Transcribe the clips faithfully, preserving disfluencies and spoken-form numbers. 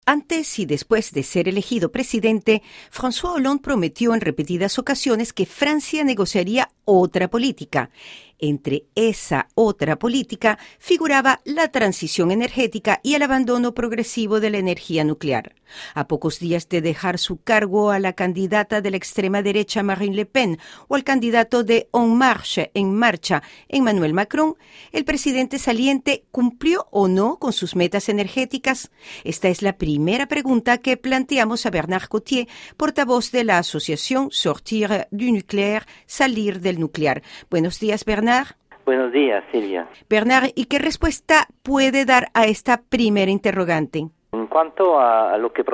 Antes y después de ser elegido presidente, François Hollande prometió en repetidas ocasiones que Francia negociaría otra política. Entre esa otra política figuraba la transición energética y el abandono progresivo de la energía nuclear. A pocos días de dejar su cargo a la candidata de la extrema derecha Marine Le Pen o al candidato de En Marche, En Marcha, Emmanuel Macron, el presidente saliente ¿cumplió o no con sus metas energéticas? Esta es la primera pregunta que planteamos a Bernard Cottier, portavoz de la asociación Sortir du Nucléaire, Salir del Nuclear. Buenos días, Bernard. Buenos días, Silvia. Bernard, ¿y qué respuesta puede dar a esta primera interrogante? En cuanto a, a lo que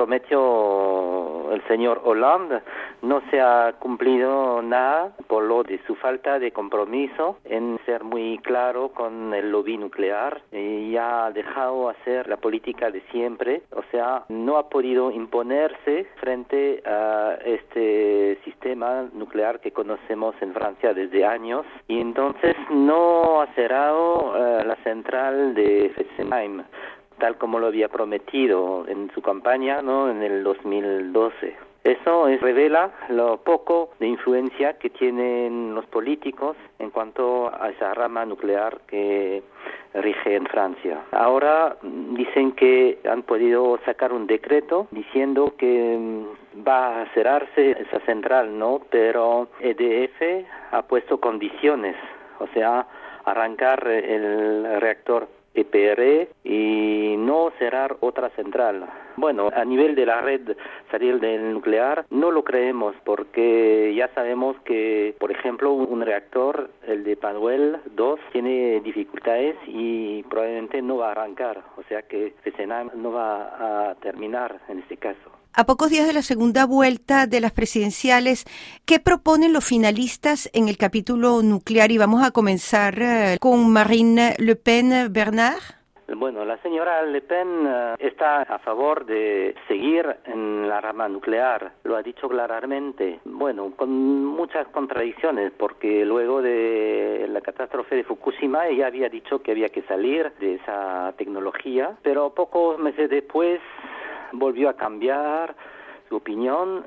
prometió el señor Hollande, no se ha cumplido nada por lo de su falta de compromiso en ser muy claro con el lobby nuclear y ha dejado hacer la política de siempre, o sea, no ha podido imponerse frente a este sistema nuclear que conocemos en Francia desde años y entonces no ha cerrado uh, la central de Fessenheim, tal como lo había prometido en su campaña, ¿no?, en el dos mil doce. Eso es, revela lo poco de influencia que tienen los políticos en cuanto a esa rama nuclear que rige en Francia. Ahora dicen que han podido sacar un decreto diciendo que va a cerrarse esa central, ¿no? Pero E D F ha puesto condiciones, o sea, arrancar el reactor E P R y no cerrar otra central. Bueno, a nivel de la red salir del nuclear no lo creemos porque ya sabemos que, por ejemplo, un reactor, el de Panuel dos, tiene dificultades y probablemente no va a arrancar, o sea que Fessenheim no va a terminar en este caso. A pocos días de la segunda vuelta de las presidenciales, ¿qué proponen los finalistas en el capítulo nuclear? Y vamos a comenzar uh, con Marine Le Pen. Bernard. Bueno, la señora Le Pen uh, está a favor de seguir en la rama nuclear, lo ha dicho claramente, bueno, con muchas contradicciones, porque luego de la catástrofe de Fukushima ella había dicho que había que salir de esa tecnología, pero pocos meses después volvió a cambiar su opinión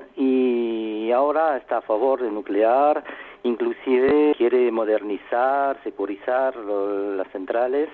y ahora está a favor del nuclear, inclusive quiere modernizar, securizar lo, las centrales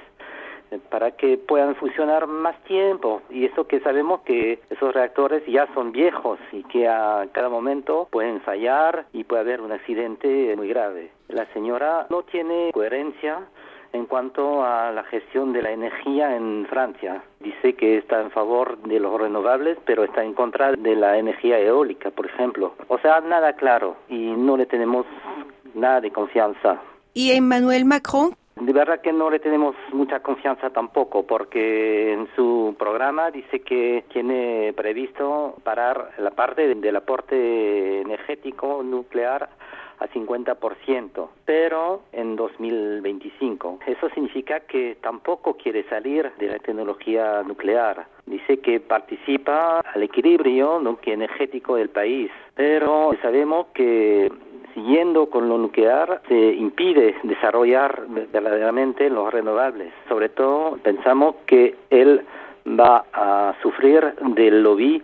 para que puedan funcionar más tiempo, y eso que sabemos que esos reactores ya son viejos y que a cada momento pueden fallar y puede haber un accidente muy grave. La señora no tiene coherencia en cuanto a la gestión de la energía en Francia. Dice que está en favor de los renovables, pero está en contra de la energía eólica, por ejemplo. O sea, nada claro y no le tenemos nada de confianza. ¿Y Emmanuel Macron? De verdad que no le tenemos mucha confianza tampoco, porque en su programa dice que tiene previsto parar la parte del aporte energético nuclear a cincuenta por ciento, pero en dos mil veinticinco. Eso significa que tampoco quiere salir de la tecnología nuclear. Dice que participa al equilibrio, ¿no?, energético del país, pero sabemos que siguiendo con lo nuclear se impide desarrollar verdaderamente los renovables. Sobre todo pensamos que él va a sufrir del lobby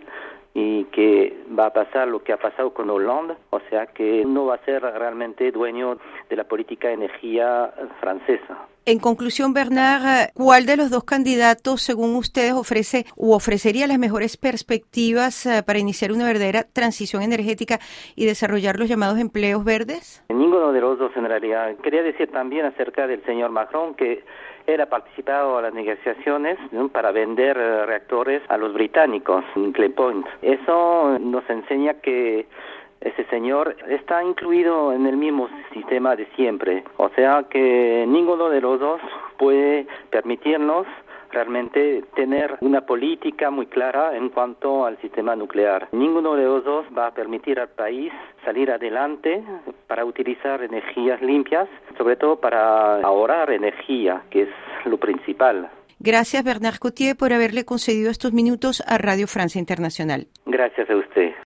y que va a pasar lo que ha pasado con Hollande, o sea que no va a ser realmente dueño de la política de energía francesa. En conclusión, Bernard, ¿cuál de los dos candidatos, según ustedes, ofrece u ofrecería las mejores perspectivas para iniciar una verdadera transición energética y desarrollar los llamados empleos verdes? Ninguno de los dos, en realidad. Quería decir también acerca del señor Macron que él ha participado a las negociaciones, ¿no?, para vender uh, reactores a los británicos, Hinkley Point. Eso nos enseña que ese señor está incluido en el mismo sistema de siempre. O sea que ninguno de los dos puede permitirnos realmente tener una política muy clara en cuanto al sistema nuclear. Ninguno de los dos va a permitir al país salir adelante para utilizar energías limpias, sobre todo para ahorrar energía, que es lo principal. Gracias, Bernard Cottier, por haberle concedido estos minutos a Radio Francia Internacional. Gracias a usted.